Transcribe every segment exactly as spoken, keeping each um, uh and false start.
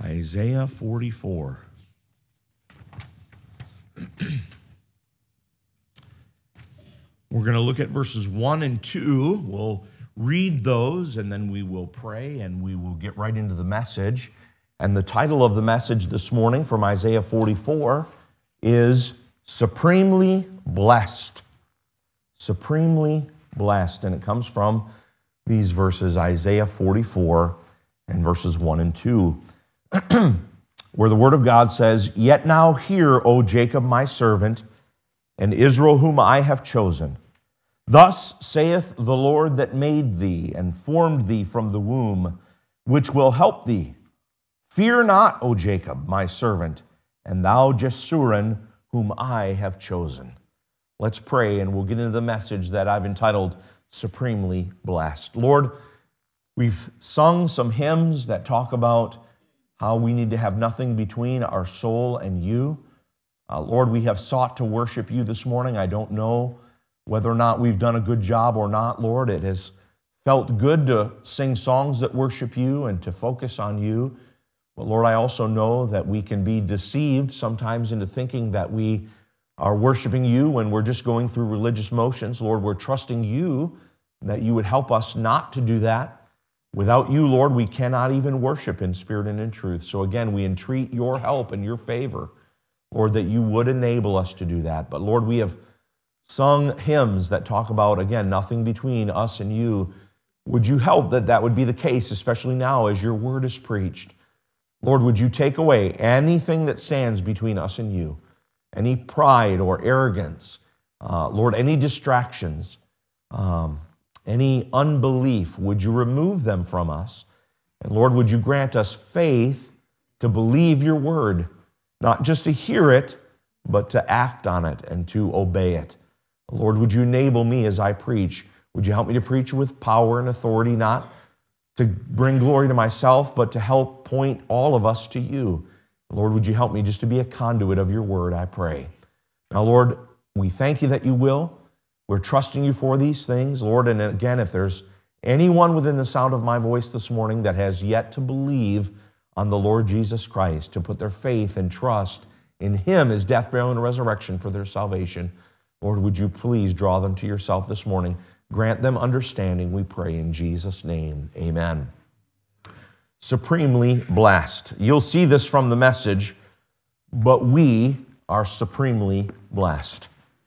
Isaiah forty-four. We're going to look at verses one and two. We'll read those, and then we will pray, and we will get right into the message. And the title of the message this morning from Isaiah forty-four is Supremely Blessed. Supremely Blessed. And it comes from these verses, Isaiah forty-four and verses one and two. Where the word of God says, "Yet now hear, O Jacob my servant, and Israel whom I have chosen. Thus saith the Lord that made thee and formed thee from the womb, which will help thee. Fear not, O Jacob my servant, and thou Jeshurun whom I have chosen." Let's pray, and we'll get into the message that I've entitled Supremely Blessed. Lord, we've sung some hymns that talk about how we need to have nothing between our soul and you. Uh, Lord, we have sought to worship you this morning. I don't know whether or not we've done a good job or not, Lord. It has felt good to sing songs that worship you and to focus on you. But Lord, I also know that we can be deceived sometimes into thinking that we are worshiping you when we're just going through religious motions. Lord, we're trusting you that you would help us not to do that. Without you, Lord, we cannot even worship in spirit and in truth. So again, we entreat your help and your favor, Lord, that you would enable us to do that. But Lord, we have sung hymns that talk about, again, nothing between us and you. Would you help that that would be the case, especially now as your word is preached? Lord, would you take away anything that stands between us and you, any pride or arrogance, uh, Lord, any distractions, um, any unbelief, would you remove them from us? And Lord, would you grant us faith to believe your word, not just to hear it, but to act on it and to obey it. Lord, would you enable me as I preach? Would you help me to preach with power and authority, not to bring glory to myself, but to help point all of us to you? Lord, would you help me just to be a conduit of your word, I pray. Now, Lord, we thank you that you will. We're trusting you for these things, Lord. And again, if there's anyone within the sound of my voice this morning that has yet to believe on the Lord Jesus Christ, to put their faith and trust in him, his death, burial, and resurrection for their salvation, Lord, would you please draw them to yourself this morning? Grant them understanding, we pray in Jesus' name. Amen. Supremely blessed. You'll see this from the message, but we are supremely blessed.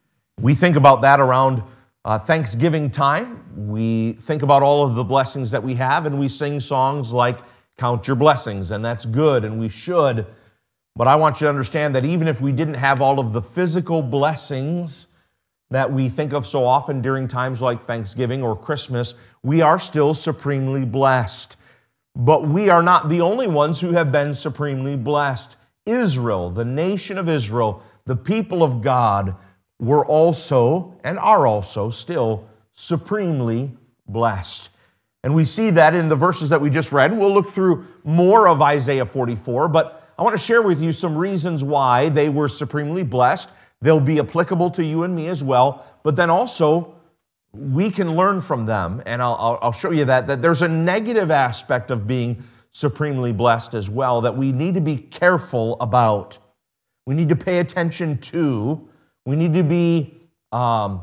We think about that around uh, Thanksgiving time. We think about all of the blessings that we have, and we sing songs like Count Your Blessings, and that's good, and we should. But I want you to understand that even if we didn't have all of the physical blessings that we think of so often during times like Thanksgiving or Christmas, we are still supremely blessed. But we are not the only ones who have been supremely blessed. Israel, the nation of Israel, the people of God, were also and are also still supremely blessed. And we see that in the verses that we just read. We'll look through more of Isaiah forty-four, but I want to share with you some reasons why they were supremely blessed. They'll be applicable to you and me as well, but then also we can learn from them, and I'll, I'll show you that, that there's a negative aspect of being supremely blessed as well that we need to be careful about. We need to pay attention to. We need to be um,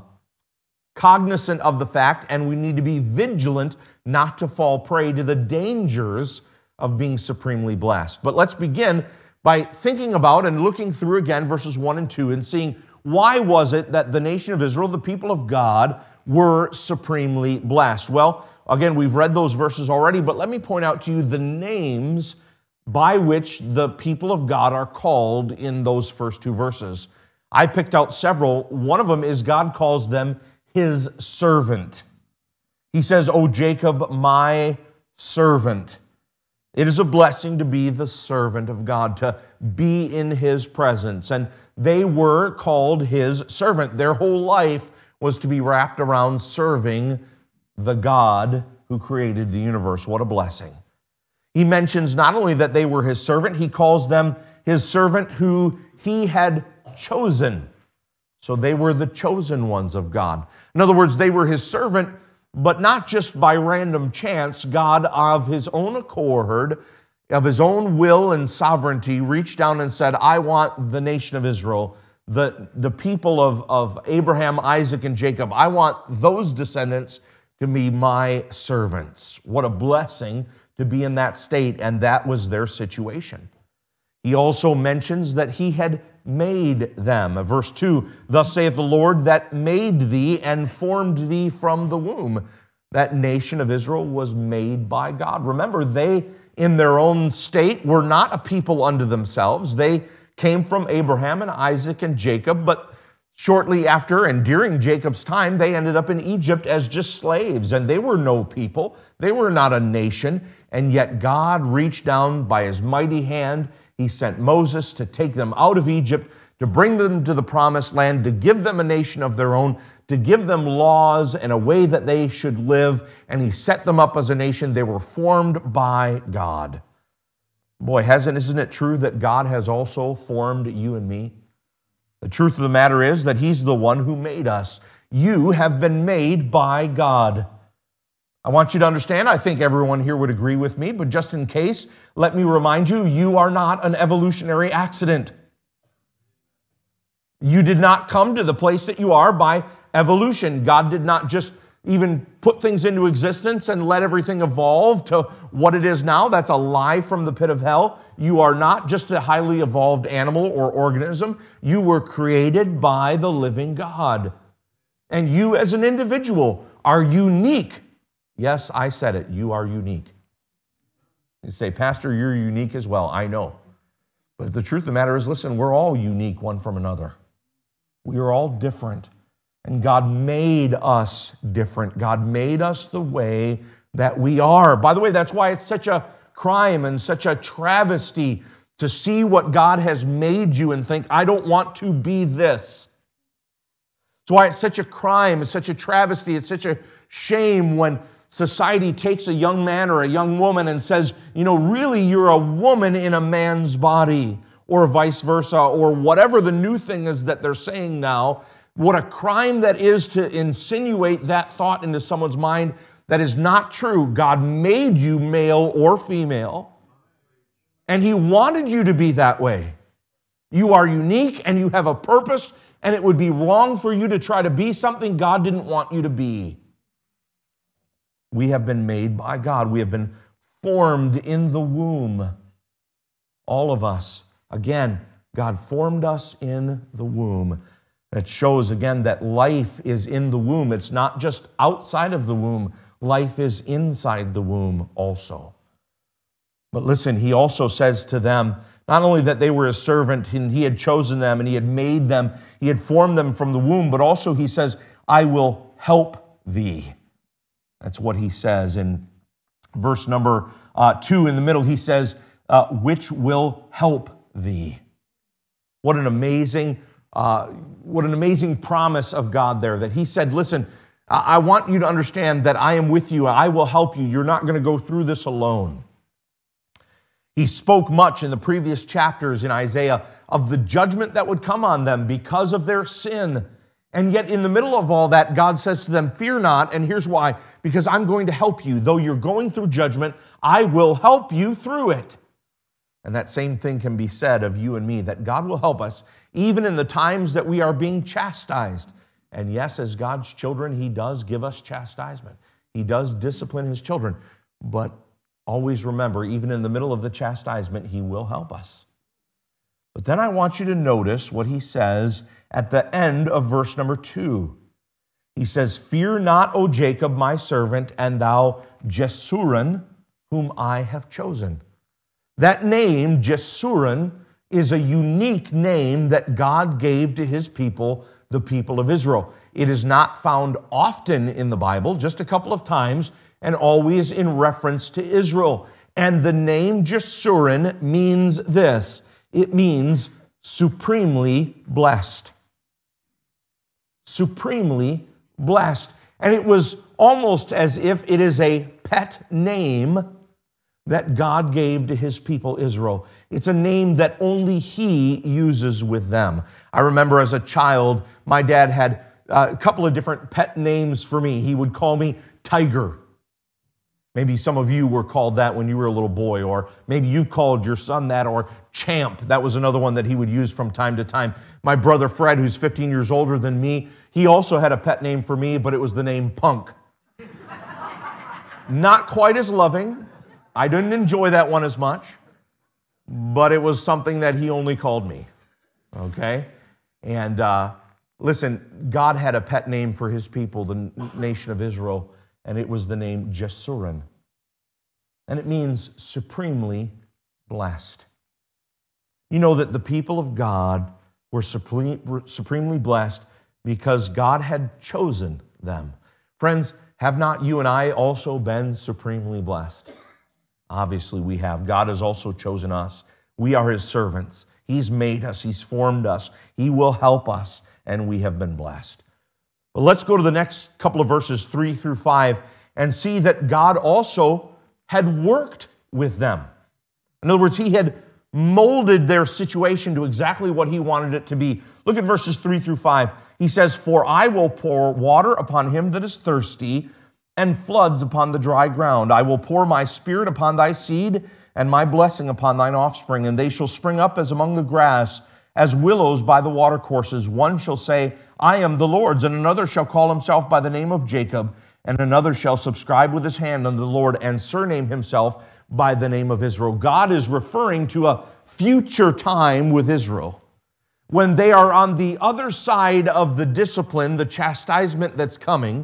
cognizant of the fact, and we need to be vigilant not to fall prey to the dangers of being supremely blessed. But let's begin by thinking about and looking through again verses one and two and seeing why was it that the nation of Israel, the people of God, were supremely blessed. Well, again, we've read those verses already, but let me point out to you the names by which the people of God are called in those first two verses. I picked out several. One of them is God calls them his servant. He says, "O Jacob, my servant." It is a blessing to be the servant of God, to be in his presence. And they were called his servant. Their whole life was to be wrapped around serving the God who created the universe. What a blessing. He mentions not only that they were his servant, he calls them his servant who he had chosen. So they were the chosen ones of God. In other words, they were his servant, but not just by random chance. God, of his own accord, of his own will and sovereignty, reached down and said, I want the nation of Israel, the, the people of, of Abraham, Isaac, and Jacob, I want those descendants to be my servants. What a blessing to be in that state, and that was their situation. He also mentions that he had made them. Verse two, thus saith the Lord that made thee and formed thee from the womb. That nation of Israel was made by God. Remember, they, in their own state, were not a people unto themselves. They came from Abraham and Isaac and Jacob, but shortly after and during Jacob's time, they ended up in Egypt as just slaves, and they were no people. They were not a nation, and yet God reached down by his mighty hand. He sent Moses to take them out of Egypt, to bring them to the promised land, to give them a nation of their own, to give them laws and a way that they should live, and he set them up as a nation. They were formed by God. Boy, hasn't, isn't it true that God has also formed you and me? The truth of the matter is that he's the one who made us. You have been made by God. I want you to understand, I think everyone here would agree with me, but just in case, let me remind you, you are not an evolutionary accident. You did not come to the place that you are by evolution. God did not just even put things into existence and let everything evolve to what it is now. That's a lie from the pit of hell. You are not just a highly evolved animal or organism. You were created by the living God. And you as an individual are unique. Yes, I said it. You are unique. You say, Pastor, you're unique as well. I know. But the truth of the matter is, listen, we're all unique one from another. We are all different. And God made us different. God made us the way that we are. By the way, that's why it's such a crime and such a travesty to see what God has made you and think, I don't want to be this. That's why it's such a crime, it's such a travesty, it's such a shame when society takes a young man or a young woman and says, you know, really you're a woman in a man's body, or vice versa, or whatever the new thing is that they're saying now. What a crime that is to insinuate that thought into someone's mind. That is not true. God made you male or female, and he wanted you to be that way. You are unique and you have a purpose, and it would be wrong for you to try to be something God didn't want you to be. We have been made by God. We have been formed in the womb. All of us. Again, God formed us in the womb. It shows, again, that life is in the womb. It's not just outside of the womb. Life is inside the womb also. But listen, he also says to them, not only that they were his servant and he had chosen them and he had made them, he had formed them from the womb, but also he says, I will help thee. That's what he says in verse number uh, two in the middle. He says, uh, which will help thee. What an amazing Uh, what an amazing promise of God there, that he said, listen, I want you to understand that I am with you. I will help you. You're not going to go through this alone. He spoke much in the previous chapters in Isaiah of the judgment that would come on them because of their sin. And yet in the middle of all that, God says to them, fear not, and here's why, because I'm going to help you. Though you're going through judgment, I will help you through it. And that same thing can be said of you and me, that God will help us even in the times that we are being chastised. And yes, as God's children, he does give us chastisement. He does discipline his children. But always remember, even in the middle of the chastisement, he will help us. But then I want you to notice what he says at the end of verse number two. He says, fear not, O Jacob, my servant, and thou Jeshurun, whom I have chosen. That name, Jeshurun, is a unique name that God gave to his people, the people of Israel. It is not found often in the Bible, just a couple of times, and always in reference to Israel. And the name Jeshurun means this. It means supremely blessed. Supremely blessed. And it was almost as if it is a pet name that God gave to his people Israel. It's a name that only he uses with them. I remember as a child, my dad had a couple of different pet names for me. He would call me Tiger. Maybe some of you were called that when you were a little boy, or maybe you've called your son that, or Champ. That was another one that he would use from time to time. My brother Fred, who's fifteen years older than me, he also had a pet name for me, but it was the name Punk. Not quite as loving. I didn't enjoy that one as much, but it was something that he only called me, okay? And uh, listen, God had a pet name for his people, the nation of Israel, and it was the name Jesurun. And it means supremely blessed. You know that the people of God were supreme, supremely blessed because God had chosen them. Friends, have not you and I also been supremely blessed? Obviously we have. God has also chosen us. We are his servants. He's made us. He's formed us. He will help us, and we have been blessed. But let's go to the next couple of verses, three through five, and see that God also had worked with them. In other words, he had molded their situation to exactly what he wanted it to be. Look at verses three through five. He says, "For I will pour water upon him that is thirsty, and floods upon the dry ground. I will pour my spirit upon thy seed, and my blessing upon thine offspring, and they shall spring up as among the grass, as willows by the watercourses. One shall say, I am the Lord's, and another shall call himself by the name of Jacob, and another shall subscribe with his hand unto the Lord, and surname himself by the name of Israel." God is referring to a future time with Israel, when they are on the other side of the discipline, the chastisement that's coming,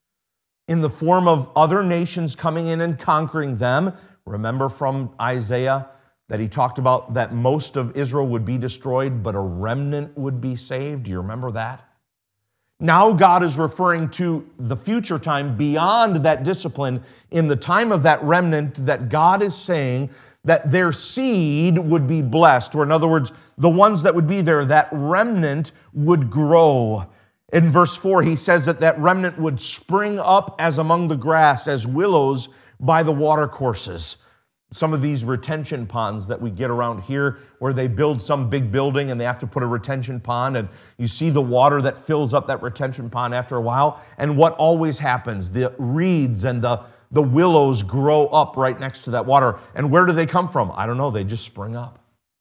in the form of other nations coming in and conquering them. Remember from Isaiah that he talked about that most of Israel would be destroyed, but a remnant would be saved. Do you remember that? Now God is referring to the future time beyond that discipline, in the time of that remnant, that God is saying that their seed would be blessed. Or in other words, the ones that would be there, that remnant would grow. In verse four, he says that that remnant would spring up as among the grass, as willows by the watercourses. Some of these retention ponds that we get around here, where they build some big building and they have to put a retention pond, and you see the water that fills up that retention pond after a while. And what always happens? The reeds and the, the willows grow up right next to that water. And where do they come from? I don't know. They just spring up.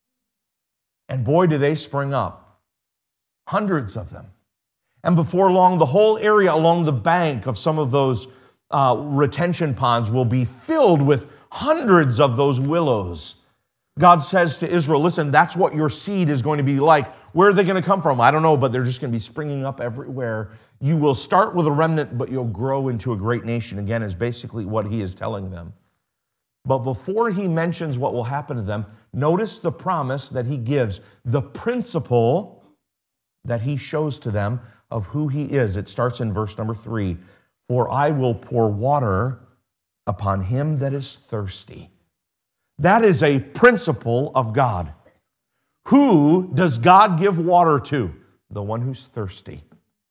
And boy, do they spring up. Hundreds of them. And before long, the whole area along the bank of some of those uh, retention ponds will be filled with hundreds of those willows. God says to Israel, listen, that's what your seed is going to be like. Where are they going to come from? I don't know, but they're just going to be springing up everywhere. You will start with a remnant, but you'll grow into a great nation. Again, is basically what he is telling them. But before he mentions what will happen to them, notice the promise that he gives, the principle that he shows to them of who he is. It starts in verse number three. "For I will pour water upon him that is thirsty." That is a principle of God. Who does God give water to? The one who's thirsty.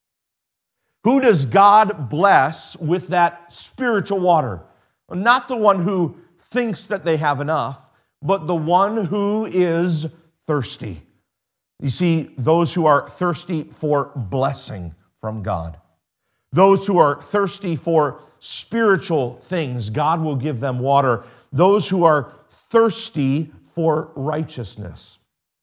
Who does God bless with that spiritual water? Not the one who thinks that they have enough, but the one who is thirsty. You see, those who are thirsty for blessing from God, those who are thirsty for spiritual things, God will give them water. Those who are thirsty for righteousness.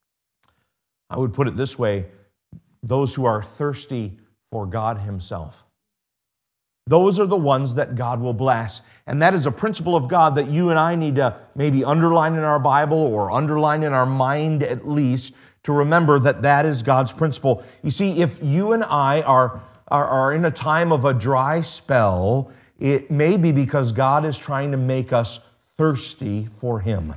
I would put it this way, those who are thirsty for God himself. Those are the ones that God will bless. And that is a principle of God that you and I need to maybe underline in our Bible, or underline in our mind at least, to remember that that is God's principle. You see, if you and I are, are, are in a time of a dry spell, it may be because God is trying to make us thirsty for him,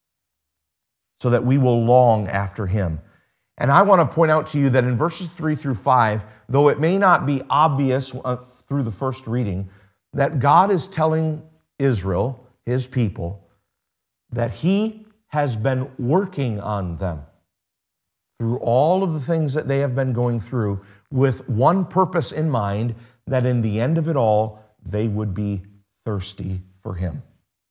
so that we will long after him. And I want to point out to you that in verses three through five, though it may not be obvious through the first reading, that God is telling Israel, his people, that he has been working on them through all of the things that they have been going through, with one purpose in mind, that in the end of it all, they would be thirsty for him.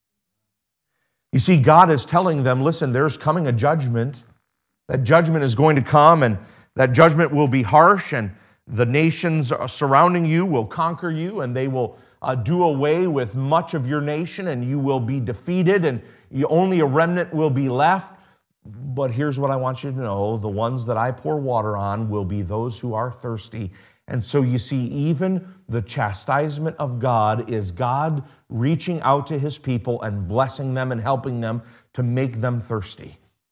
You see, God is telling them, listen, there's coming a judgment. That judgment is going to come, and that judgment will be harsh, and the nations surrounding you will conquer you, and they will uh, do away with much of your nation and you will be defeated and you, only a remnant will be left. But here's what I want you to know. The ones that I pour water on will be those who are thirsty. And so you see, even the chastisement of God is God reaching out to his people and blessing them and helping them to make them thirsty.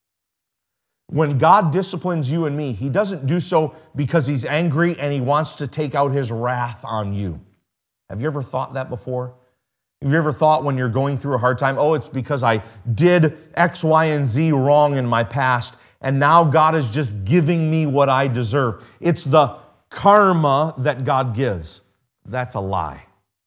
When God disciplines you and me, he doesn't do so because he's angry and he wants to take out his wrath on you. Have you ever thought that before? Have you ever thought when you're going through a hard time, oh, it's because I did X, Y, and Z wrong in my past, and now God is just giving me what I deserve. It's the karma that God gives. That's a lie.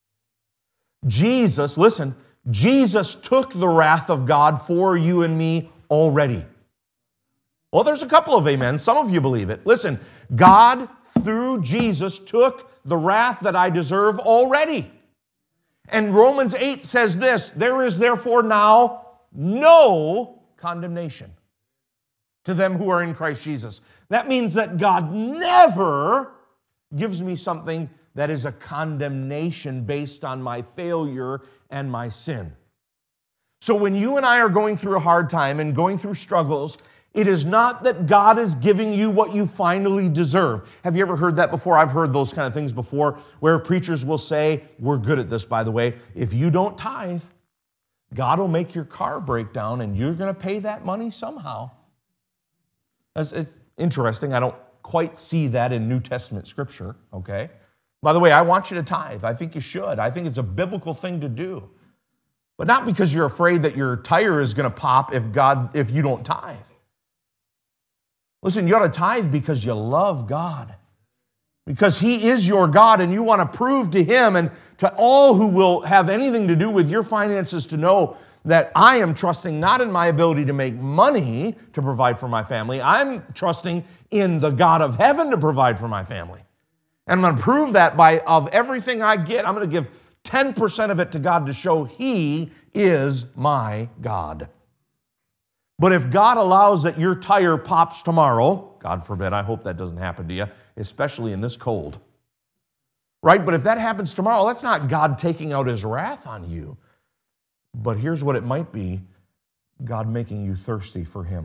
Jesus, listen, Jesus took the wrath of God for you and me already. Well, there's a couple of amens. Some of you believe it. Listen, God, through Jesus, took the wrath that I deserve already. And Romans eight says this, there is therefore now no condemnation to them who are in Christ Jesus. That means that God never gives me something that is a condemnation based on my failure and my sin. So when you and I are going through a hard time and going through struggles, it is not that God is giving you what you finally deserve. Have you ever heard that before? I've heard those kind of things before where preachers will say, we're good at this, by the way, if you don't tithe, God will make your car break down and you're going to pay that money somehow. That's, it's interesting. I don't quite see that in New Testament scripture, okay? By the way, I want you to tithe. I think you should. I think it's a biblical thing to do. But not because you're afraid that your tire is going to pop if God, if you don't tithe. Listen, you ought to tithe because you love God. Because he is your God and you want to prove to him and to all who will have anything to do with your finances to know that I am trusting not in my ability to make money to provide for my family. I'm trusting in the God of heaven to provide for my family. And I'm going to prove that by, of everything I get, I'm going to give ten percent of it to God to show he is my God. But if God allows that your tire pops tomorrow, God forbid, I hope that doesn't happen to you, especially in this cold, right? But if that happens tomorrow, that's not God taking out his wrath on you. But here's what it might be, God making you thirsty for him.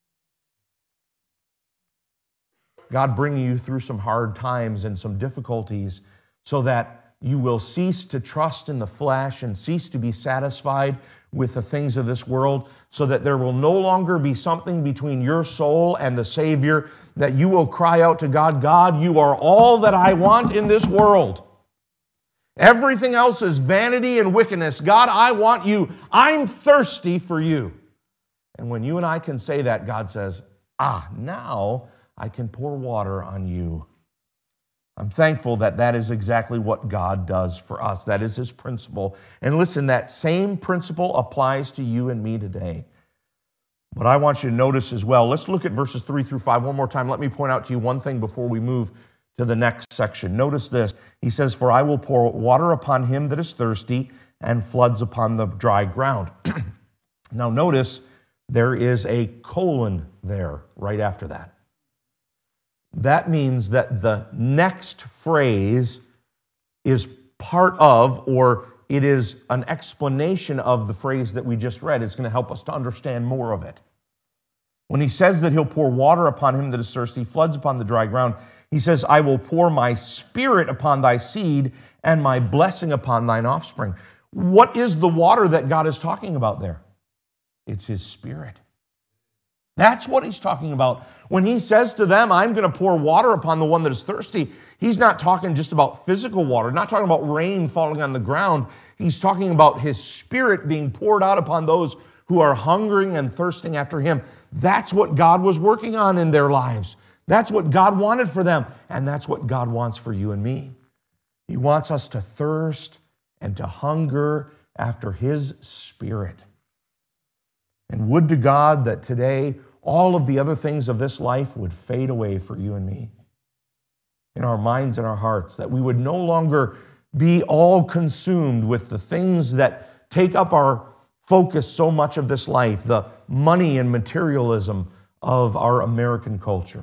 God bringing you through some hard times and some difficulties so that you will cease to trust in the flesh and cease to be satisfied with the things of this world, so that there will no longer be something between your soul and the Savior, that you will cry out to God, God, you are all that I want in this world. Everything else is vanity and wickedness. God, I want you. I'm thirsty for you. And when you and I can say that, God says, ah, now I can pour water on you. I'm thankful that that is exactly what God does for us. That is his principle. And listen, that same principle applies to you and me today. But I want you to notice as well, let's look at verses three through five one more time. Let me point out to you one thing before we move to the next section. Notice this. He says, for I will pour water upon him that is thirsty and floods upon the dry ground. Now notice there is a colon there right after that. That means that the next phrase is part of, or it is an explanation of the phrase that we just read. It's going to help us to understand more of it. When he says that he'll pour water upon him that is thirsty, floods upon the dry ground, he says, I will pour my spirit upon thy seed and my blessing upon thine offspring. What is the water that God is talking about there? It's his spirit. That's what he's talking about. When he says to them, I'm going to pour water upon the one that is thirsty, he's not talking just about physical water, not talking about rain falling on the ground. He's talking about his spirit being poured out upon those who are hungering and thirsting after him. That's what God was working on in their lives. That's what God wanted for them, and that's what God wants for you and me. He wants us to thirst and to hunger after his spirit. And would to God that today all of the other things of this life would fade away for you and me in our minds and our hearts, that we would no longer be all consumed with the things that take up our focus so much of this life, the money and materialism of our American culture,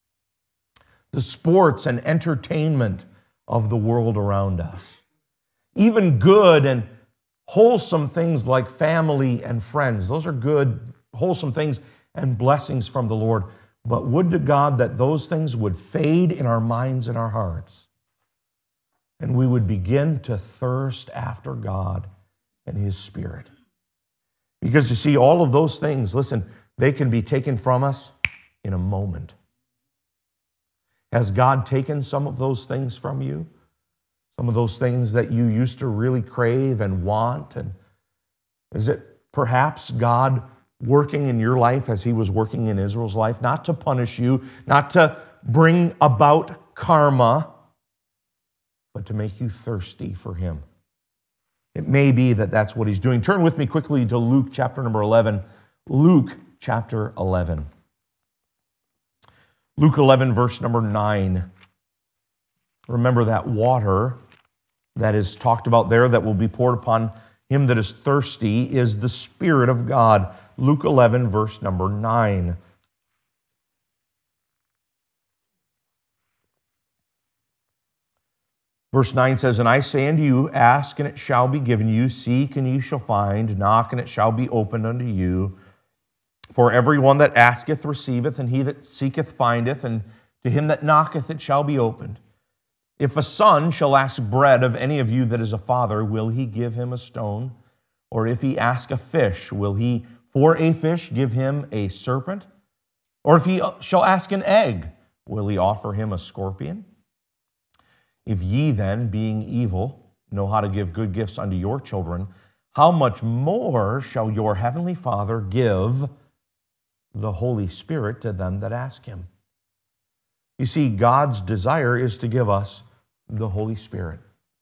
the sports and entertainment of the world around us. even good and wholesome things like family and friends. Those are good, wholesome things and blessings from the Lord. But would to God that those things would fade in our minds and our hearts, and we would begin to thirst after God and His Spirit. Because you see, all of those things, listen, they can be taken from us in a moment. Has God taken some of those things from you? Some of those things that you used to really crave and want? And is it perhaps God working in your life as He was working in Israel's life, not to punish you, not to bring about karma, but to make you thirsty for Him? It may be that that's what He's doing. Turn with me quickly to Luke chapter number eleven. Luke chapter eleven. Luke eleven, verse number nine. Remember that water that is talked about there that will be poured upon him that is thirsty is the Spirit of God. Luke eleven, verse number nine. Verse nine says, "And I say unto you, ask, and it shall be given you. Seek, and ye shall find. Knock, and it shall be opened unto you. For everyone that asketh receiveth, and he that seeketh findeth, and to him that knocketh it shall be opened. If a son shall ask bread of any of you that is a father, will he give him a stone? Or if he ask a fish, will he for a fish give him a serpent? Or if he shall ask an egg, will he offer him a scorpion? If ye then, being evil, know how to give good gifts unto your children, how much more shall your heavenly Father give the Holy Spirit to them that ask Him?" You see, God's desire is to give us the Holy Spirit.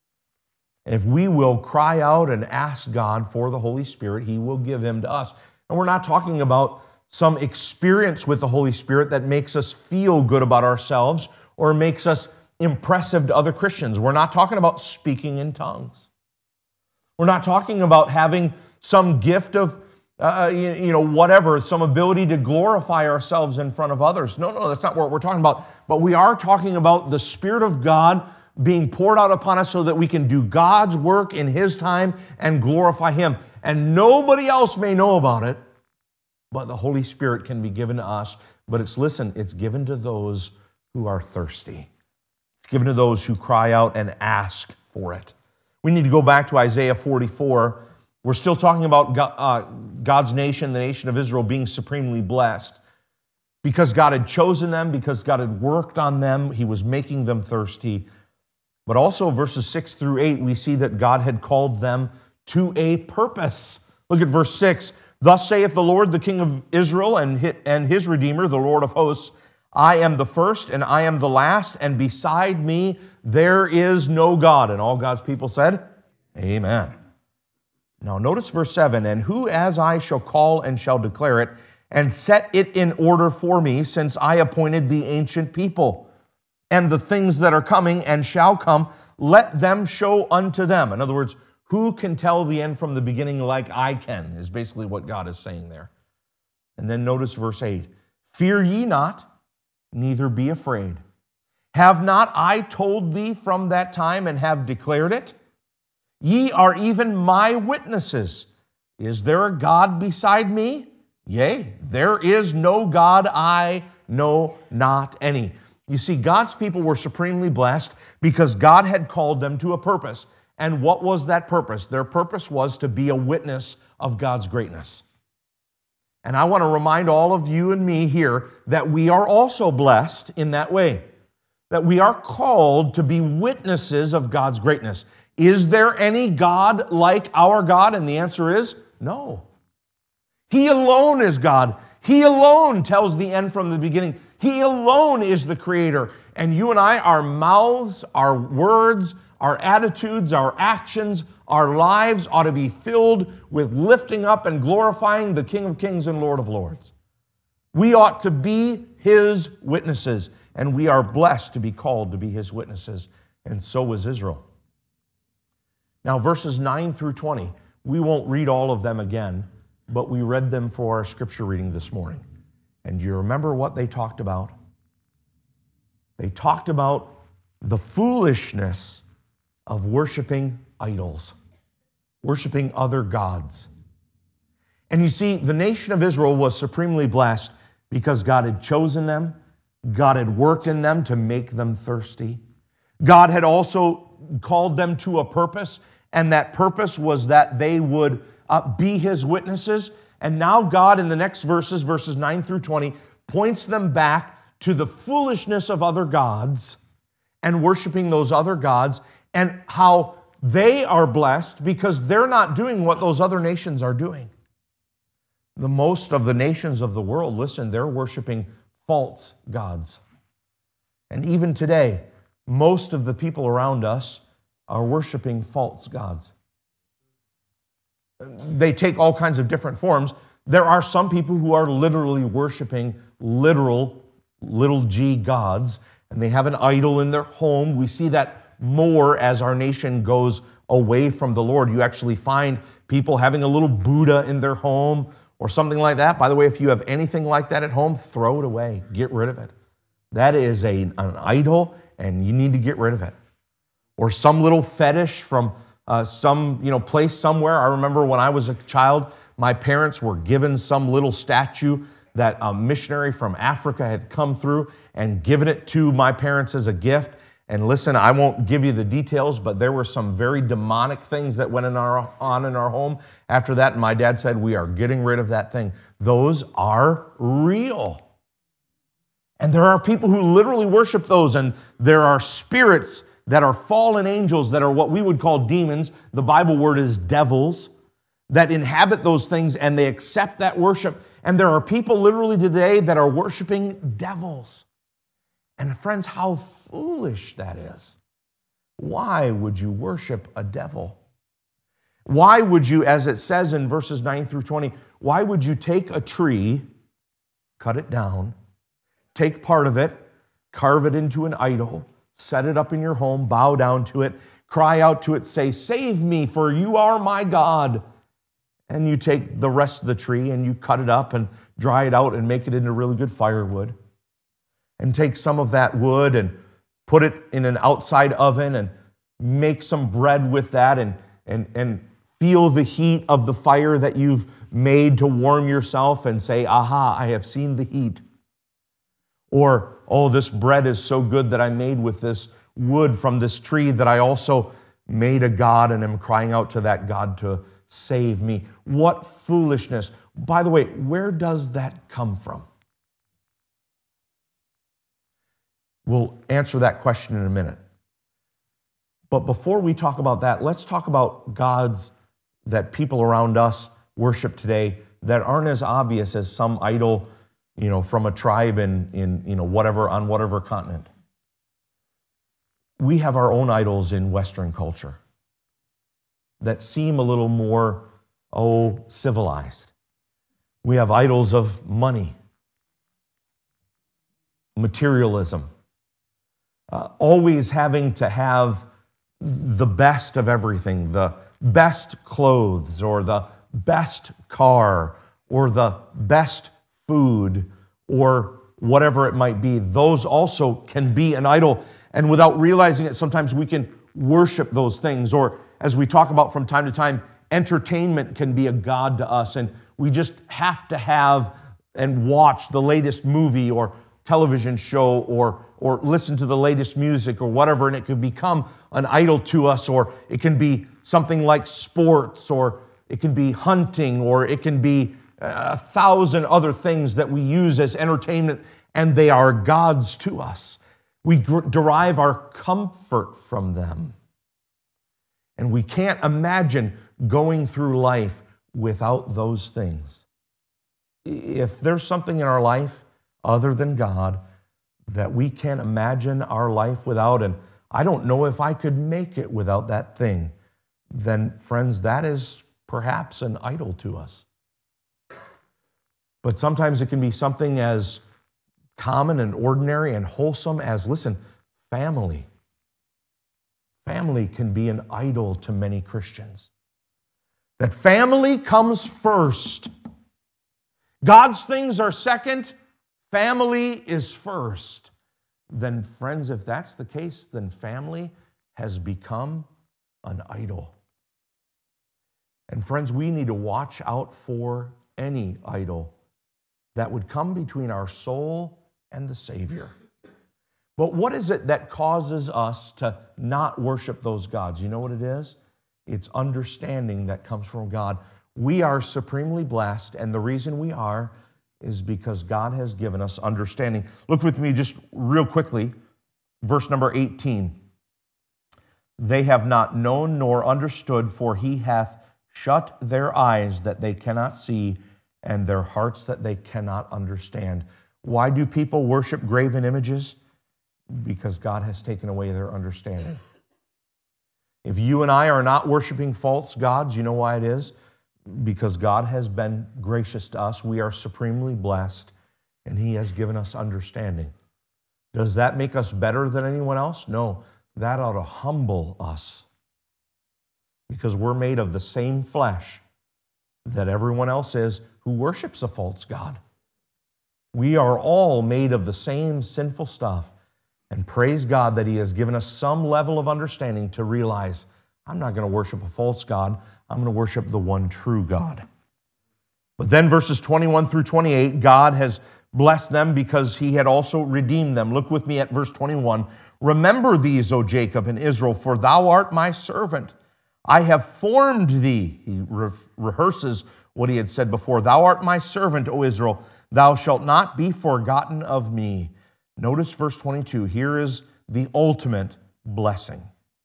If we will cry out and ask God for the Holy Spirit, He will give Him to us. And we're not talking about some experience with the Holy Spirit that makes us feel good about ourselves or makes us impressive to other Christians. We're not talking about speaking in tongues. We're not talking about having some gift of, uh, you, you know, whatever, some ability to glorify ourselves in front of others. No, no, that's not what we're talking about. But we are talking about the Spirit of God being poured out upon us so that we can do God's work in His time and glorify Him. And nobody else may know about it, but the Holy Spirit can be given to us. But it's, listen, it's given to those who are thirsty. Given to those who cry out and ask for it. We need to go back to Isaiah forty-four. We're still talking about God, uh, God's nation, the nation of Israel, being supremely blessed. Because God had chosen them, because God had worked on them, He was making them thirsty. But also verses six through eight, we see that God had called them to a purpose. Look at verse six. "Thus saith the Lord, the King of Israel, and His Redeemer, the Lord of hosts, I am the first and I am the last, and beside me there is no God." And all God's people said, Amen. Now notice verse seven, "And who as I shall call and shall declare it, and set it in order for me, since I appointed the ancient people, and the things that are coming and shall come, let them show unto them." In other words, who can tell the end from the beginning like I can, is basically what God is saying there. And then notice verse eight, "Fear ye not, neither be afraid. Have not I told thee from that time and have declared it? Ye are even my witnesses. Is there a God beside me? Yea, there is no God, I know not any." You see, God's people were supremely blessed because God had called them to a purpose. And what was that purpose? Their purpose was to be a witness of God's greatness. And I want to remind all of you and me here that we are also blessed in that way, that we are called to be witnesses of God's greatness. Is there any God like our God? And the answer is no. He alone is God. He alone tells the end from the beginning. He alone is the Creator. And you and I, our mouths, our words, our attitudes, our actions, our lives ought to be filled with lifting up and glorifying the King of Kings and Lord of Lords. We ought to be His witnesses, and we are blessed to be called to be His witnesses, and so was Israel. Now, verses nine through twenty, we won't read all of them again, but we read them for our scripture reading this morning. And do you remember what they talked about? They talked about the foolishness of worshiping idols, worshiping other gods. And you see, the nation of Israel was supremely blessed because God had chosen them, God had worked in them to make them thirsty. God had also called them to a purpose, and that purpose was that they would uh, be His witnesses. And now God, in the next verses, verses nine through twenty, points them back to the foolishness of other gods and worshiping those other gods, and how they are blessed because they're not doing what those other nations are doing. The most of the nations of the world, listen, they're worshiping false gods. And even today, most of the people around us are worshiping false gods. They take all kinds of different forms. There are some people who are literally worshiping literal little g gods, and they have an idol in their home. We see that more as our nation goes away from the Lord. You actually find people having a little Buddha in their home or something like that. By the way, if you have anything like that at home, throw it away. Get rid of it. That is a, an idol, and you need to get rid of it. Or some little fetish from uh, some you know place somewhere. I remember when I was a child, my parents were given some little statue that a missionary from Africa had come through and given it to my parents as a gift. And listen, I won't give you the details, but there were some very demonic things that went in our, on in our home after that. And my dad said, we are getting rid of that thing. Those are real. And there are people who literally worship those. And there are spirits that are fallen angels that are what we would call demons. The Bible word is devils that inhabit those things, and they accept that worship. And there are people literally today that are worshiping devils. And friends, how foolish that is. Why would you worship a devil? Why would you, as it says in verses nine through twenty, why would you take a tree, cut it down, take part of it, carve it into an idol, set it up in your home, bow down to it, cry out to it, say, save me, for you are my God. And you take the rest of the tree and you cut it up and dry it out and make it into really good firewood. And take some of that wood and put it in an outside oven and make some bread with that and, and, and feel the heat of the fire that you've made to warm yourself and say, aha, I have seen the heat. Or, oh, this bread is so good that I made with this wood from this tree that I also made a God and am crying out to that God to save me. What foolishness. By the way, where does that come from? We'll answer that question in a minute. But before we talk about that, let's talk about gods that people around us worship today that aren't as obvious as some idol, you know, from a tribe in, in you know, whatever, on whatever continent. We have our own idols in Western culture that seem a little more, oh, civilized. We have idols of money, materialism, uh, always having to have the best of everything, the best clothes or the best car or the best food or whatever it might be. Those also can be an idol. And without realizing it, sometimes we can worship those things. Or as we talk about from time to time, entertainment can be a god to us. And we just have to have and watch the latest movie or television show or, or listen to the latest music or whatever, and it could become an idol to us. Or it can be something like sports, or it can be hunting, or it can be a thousand other things that we use as entertainment, and they are gods to us. We gr- derive our comfort from them. And we can't imagine going through life without those things. If there's something in our life other than God that we can't imagine our life without, and I don't know if I could make it without that thing, then friends, that is perhaps an idol to us. But sometimes it can be something as common and ordinary and wholesome as, listen, family. Family can be an idol to many Christians. That family comes first. God's things are second. Family is first. Then, friends, if that's the case, then family has become an idol. And friends, we need to watch out for any idol that would come between our soul and the Savior. But what is it that causes us to not worship those gods? You know what it is? It's understanding that comes from God. We are supremely blessed, and the reason we are is because God has given us understanding. Look with me just real quickly, verse number eighteen. They have not known nor understood, for he hath shut their eyes that they cannot see, and their hearts that they cannot understand. Why do people worship graven images? Because God has taken away their understanding. If you and I are not worshiping false gods, you know why it is? Because God has been gracious to us. We are supremely blessed, and he has given us understanding. Does that make us better than anyone else? No. That ought to humble us, because we're made of the same flesh that everyone else is who worships a false god. We are all made of the same sinful stuff. And praise God that he has given us some level of understanding to realize, I'm not going to worship a false god. I'm going to worship the one true God. But then verses twenty-one through twenty-eight, God has blessed them because he had also redeemed them. Look with me at verse twenty-one. Remember these, O Jacob and Israel, for thou art my servant. I have formed thee. He re- rehearses what he had said before. Thou art my servant, O Israel. Thou shalt not be forgotten of me. Notice verse twenty-two. Here is the ultimate blessing.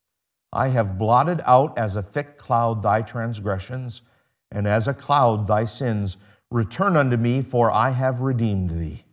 I have blotted out as a thick cloud thy transgressions, and as a cloud thy sins. Return unto me, for I have redeemed thee.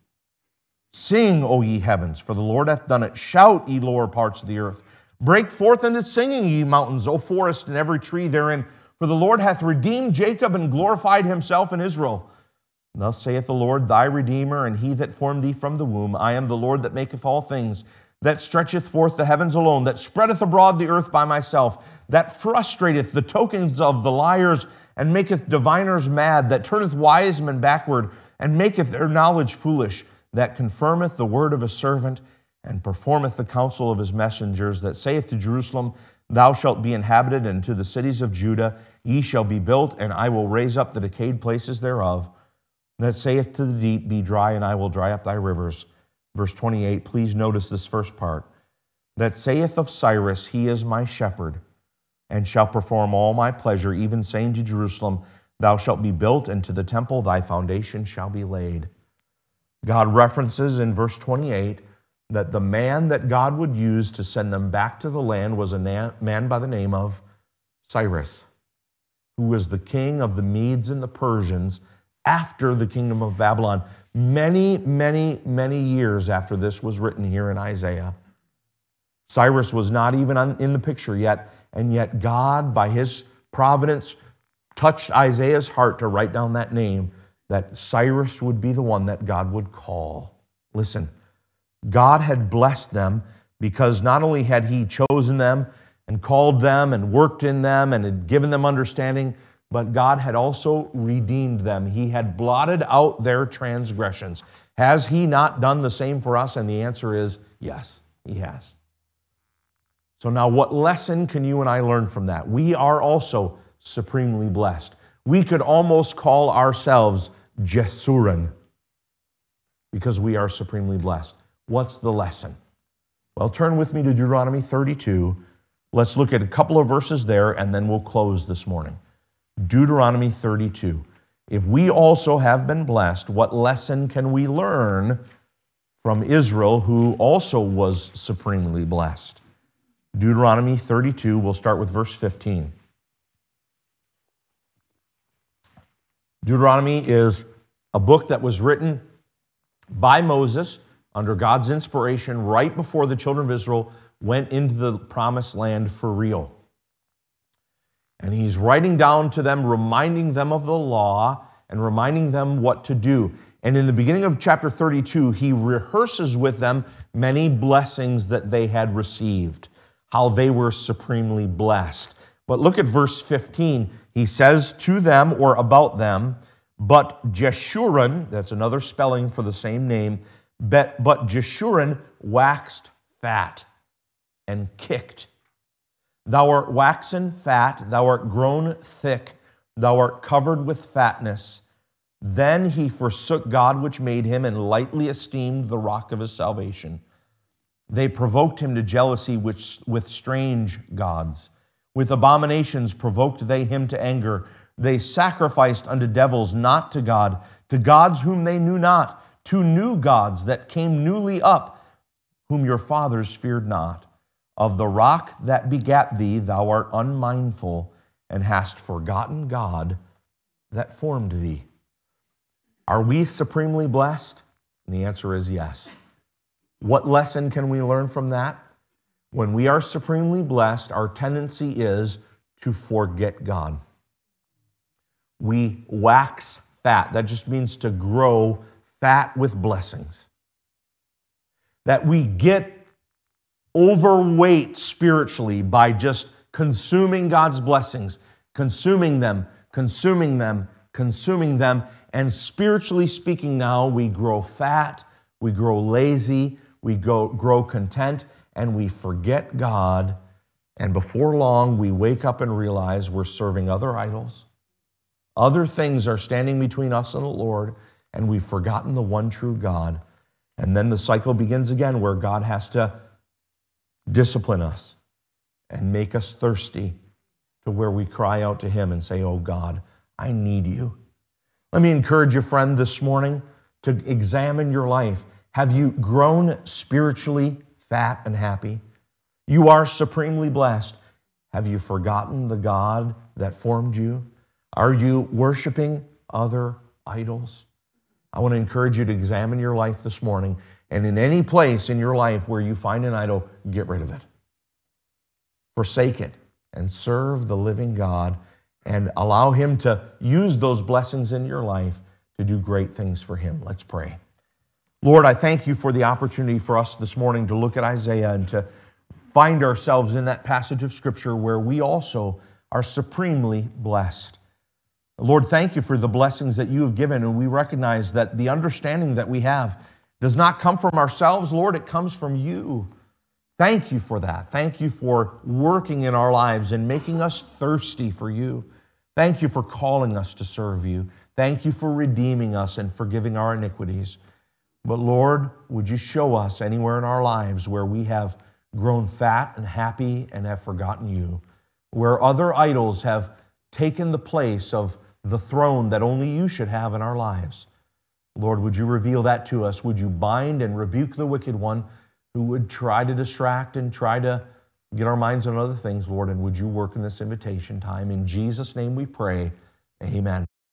Sing, O ye heavens, for the Lord hath done it. Shout, ye lower parts of the earth. Break forth into singing, ye mountains, O forest, and every tree therein. For the Lord hath redeemed Jacob and glorified himself in Israel. Thus saith the Lord, thy Redeemer, and he that formed thee from the womb. I am the Lord that maketh all things, that stretcheth forth the heavens alone, that spreadeth abroad the earth by myself, that frustrateth the tokens of the liars, and maketh diviners mad, that turneth wise men backward, and maketh their knowledge foolish, that confirmeth the word of his servant, and performeth the counsel of his messengers, that saith to Jerusalem, thou shalt be inhabited, and to the cities of Judah, ye shall be built, and I will raise up the decayed places thereof, that saith to the deep, be dry, and I will dry up thy rivers. Verse twenty-eight, please notice this first part. That saith of Cyrus, he is my shepherd, and shall perform all my pleasure, even saying to Jerusalem, thou shalt be built, and to the temple thy foundation shall be laid. God references in verse twenty-eight that the man that God would use to send them back to the land was a na- man by the name of Cyrus, who was the king of the Medes and the Persians after the kingdom of Babylon. Many, many, many years after this was written here in Isaiah. Cyrus was not even in the picture yet, and yet God, by his providence, touched Isaiah's heart to write down that name, that Cyrus would be the one that God would call. Listen, God had blessed them because not only had he chosen them and called them and worked in them and had given them understanding, but God had also redeemed them. He had blotted out their transgressions. Has he not done the same for us? And the answer is yes, he has. So now what lesson can you and I learn from that? We are also supremely blessed. We could almost call ourselves Jesurim because we are supremely blessed. What's the lesson? Well, turn with me to Deuteronomy thirty-two. Let's look at a couple of verses there, and then we'll close this morning. Deuteronomy thirty-two. If we also have been blessed, what lesson can we learn from Israel, who also was supremely blessed? Deuteronomy thirty-two, we'll start with verse fifteen. Deuteronomy is a book that was written by Moses under God's inspiration right before the children of Israel went into the promised land for real. And he's writing down to them, reminding them of the law and reminding them what to do. And in the beginning of chapter thirty-two, he rehearses with them many blessings that they had received, how they were supremely blessed. But look at verse fifteen. He says to them or about them, but Jeshurun, that's another spelling for the same name, but, but Jeshurun waxed fat and kicked. Thou art waxen fat, thou art grown thick, thou art covered with fatness. Then he forsook God which made him and lightly esteemed the rock of his salvation. They provoked him to jealousy which, with strange gods. With abominations provoked they him to anger. They sacrificed unto devils, not to God, to gods whom they knew not, to new gods that came newly up, whom your fathers feared not. Of the rock that begat thee thou art unmindful, and hast forgotten God that formed thee. Are we supremely blessed? And the answer is yes. What lesson can we learn from that? When we are supremely blessed, our tendency is to forget God. We wax fat. That just means to grow fat with blessings. That we get overweight spiritually by just consuming God's blessings, consuming them, consuming them, consuming them, and spiritually speaking now, we grow fat, we grow lazy, we go, grow content, and we forget God, and before long, we wake up and realize we're serving other idols. Other things are standing between us and the Lord, and we've forgotten the one true God. And then the cycle begins again where God has to discipline us and make us thirsty to where we cry out to him and say, oh God, I need you. Let me encourage you, friend, this morning to examine your life. Have you grown spiritually fat and happy? You are supremely blessed. Have you forgotten the God that formed you? Are you worshiping other idols? I want to encourage you to examine your life this morning, and in any place in your life where you find an idol, get rid of it. Forsake it and serve the living God and allow him to use those blessings in your life to do great things for him. Let's pray. Lord, I thank you for the opportunity for us this morning to look at Isaiah and to find ourselves in that passage of Scripture where we also are supremely blessed. Lord, thank you for the blessings that you have given, and we recognize that the understanding that we have does not come from ourselves, Lord, it comes from you. Thank you for that. Thank you for working in our lives and making us thirsty for you. Thank you for calling us to serve you. Thank you for redeeming us and forgiving our iniquities. But Lord, would you show us anywhere in our lives where we have grown fat and happy and have forgotten you, where other idols have taken the place of the throne that only you should have in our lives. Lord, would you reveal that to us? Would you bind and rebuke the wicked one who would try to distract and try to get our minds on other things, Lord, and would you work in this invitation time? In Jesus' name we pray, amen.